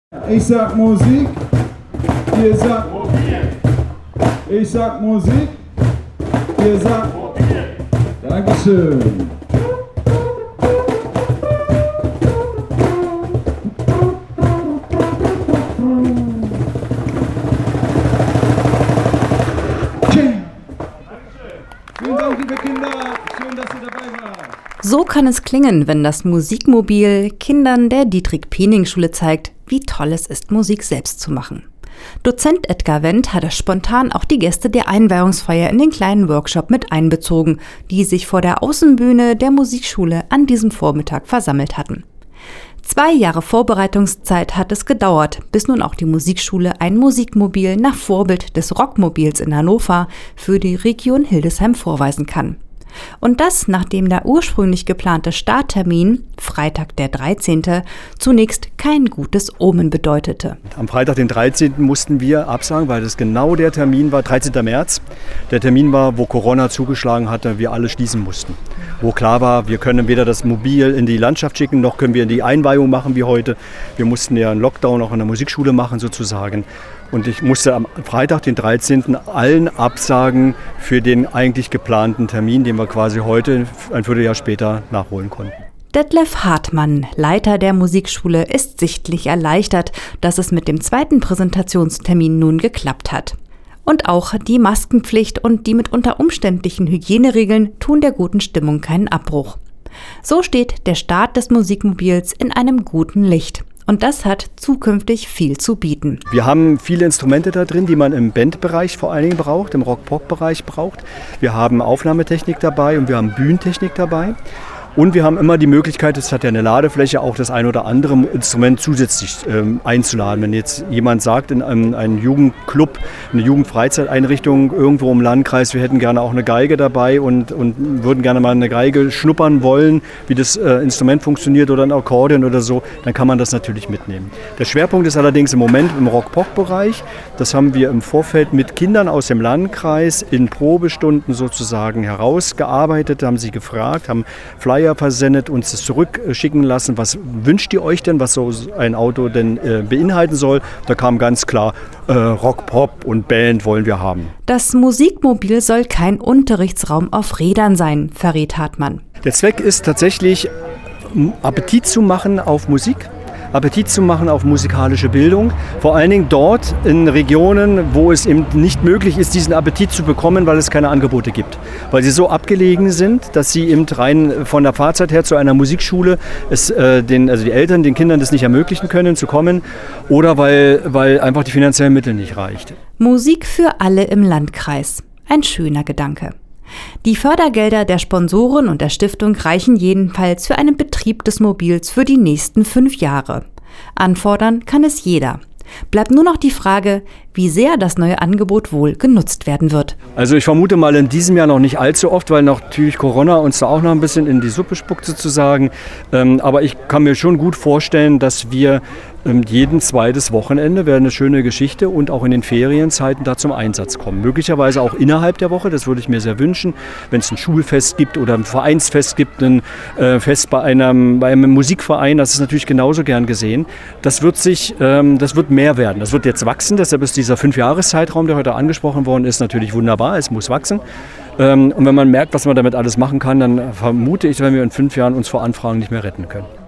Ich sag Musik, ihr sagt Mobil. Ich sag Musik, ihr sagt Mobil. Dankeschön. Vielen Dank, liebe Kinder. Schön, dass ihr dabei wart. So kann es klingen, wenn das Musikmobil Kindern der Dietrich-Piening-Schule zeigt, wie toll es ist, Musik selbst zu machen. Dozent Edgar Wendt hatte spontan auch die Gäste der Einweihungsfeier in den kleinen Workshop mit einbezogen, die sich vor der Außenbühne der Musikschule an diesem Vormittag versammelt hatten. 2 Jahre Vorbereitungszeit hat es gedauert, bis nun auch die Musikschule ein Musikmobil nach Vorbild des Rockmobils in Hannover für die Region Hildesheim vorweisen kann. Und das, nachdem der ursprünglich geplante Starttermin, Freitag der 13., zunächst kein gutes Omen bedeutete. Am Freitag, den 13. mussten wir absagen, weil das genau der Termin war, 13. März. Der Termin war, wo Corona zugeschlagen hatte, wir alle schließen mussten. Wo klar war, wir können weder das Mobil in die Landschaft schicken, noch können wir die Einweihung machen wie heute. Wir mussten ja einen Lockdown auch in der Musikschule machen sozusagen. Und ich musste am Freitag, den 13. allen absagen für den eigentlich geplanten Termin, den wir quasi heute, ein Vierteljahr später, nachholen konnten. Detlef Hartmann, Leiter der Musikschule, ist sichtlich erleichtert, dass es mit dem zweiten Präsentationstermin nun geklappt hat. Und auch die Maskenpflicht und die mitunter umständlichen Hygieneregeln tun der guten Stimmung keinen Abbruch. So steht der Start des Musikmobils in einem guten Licht. Und das hat zukünftig viel zu bieten. Wir haben viele Instrumente da drin, die man im Bandbereich vor allen Dingen braucht, im Rock-Pop-Bereich braucht. Wir haben Aufnahmetechnik dabei und wir haben Bühnentechnik dabei. Und wir haben immer die Möglichkeit, es hat ja eine Ladefläche, auch das ein oder andere Instrument zusätzlich einzuladen. Wenn jetzt jemand sagt, in einem Jugendclub, eine Jugendfreizeiteinrichtung irgendwo im Landkreis, wir hätten gerne auch eine Geige dabei und würden gerne mal eine Geige schnuppern wollen, wie das Instrument funktioniert oder ein Akkordeon oder so, dann kann man das natürlich mitnehmen. Der Schwerpunkt ist allerdings im Moment im Rock-Pop-Bereich. Das haben wir im Vorfeld mit Kindern aus dem Landkreis in Probestunden sozusagen herausgearbeitet, haben sie gefragt, haben Flyer versendet, uns das zurückschicken lassen. Was wünscht ihr euch denn, was so ein Auto denn beinhalten soll? Da kam ganz klar, Rock, Pop und Band wollen wir haben. Das Musikmobil soll kein Unterrichtsraum auf Rädern sein, verrät Hartmann. Der Zweck ist tatsächlich, Appetit zu machen auf Musik. Appetit zu machen auf musikalische Bildung, vor allen Dingen dort in Regionen, wo es eben nicht möglich ist, diesen Appetit zu bekommen, weil es keine Angebote gibt. Weil sie so abgelegen sind, dass sie eben rein von der Fahrzeit her zu einer Musikschule die Eltern den Kindern das nicht ermöglichen können, zu kommen, oder weil einfach die finanziellen Mittel nicht reicht. Musik für alle im Landkreis. Ein schöner Gedanke. Die Fördergelder der Sponsoren und der Stiftung reichen jedenfalls für einen Betrieb des Mobils für die nächsten 5 Jahre. Anfordern kann es jeder. Bleibt nur noch die Frage, wie sehr das neue Angebot wohl genutzt werden wird. Also ich vermute mal in diesem Jahr noch nicht allzu oft, weil natürlich Corona uns da auch noch ein bisschen in die Suppe spuckt sozusagen. Aber ich kann mir schon gut vorstellen, dass wir jeden zweites Wochenende, wäre eine schöne Geschichte, und auch in den Ferienzeiten da zum Einsatz kommen. Möglicherweise auch innerhalb der Woche, das würde ich mir sehr wünschen, wenn es ein Schulfest gibt oder ein Vereinsfest gibt, ein Fest bei einem Musikverein, das ist natürlich genauso gern gesehen. Das wird mehr werden. Das wird jetzt wachsen, deshalb ist dieser 5-Jahres-Zeitraum, der heute angesprochen worden ist, natürlich wunderbar, es muss wachsen. Und wenn man merkt, was man damit alles machen kann, dann vermute ich, wenn wir in 5 Jahren uns vor Anfragen nicht mehr retten können.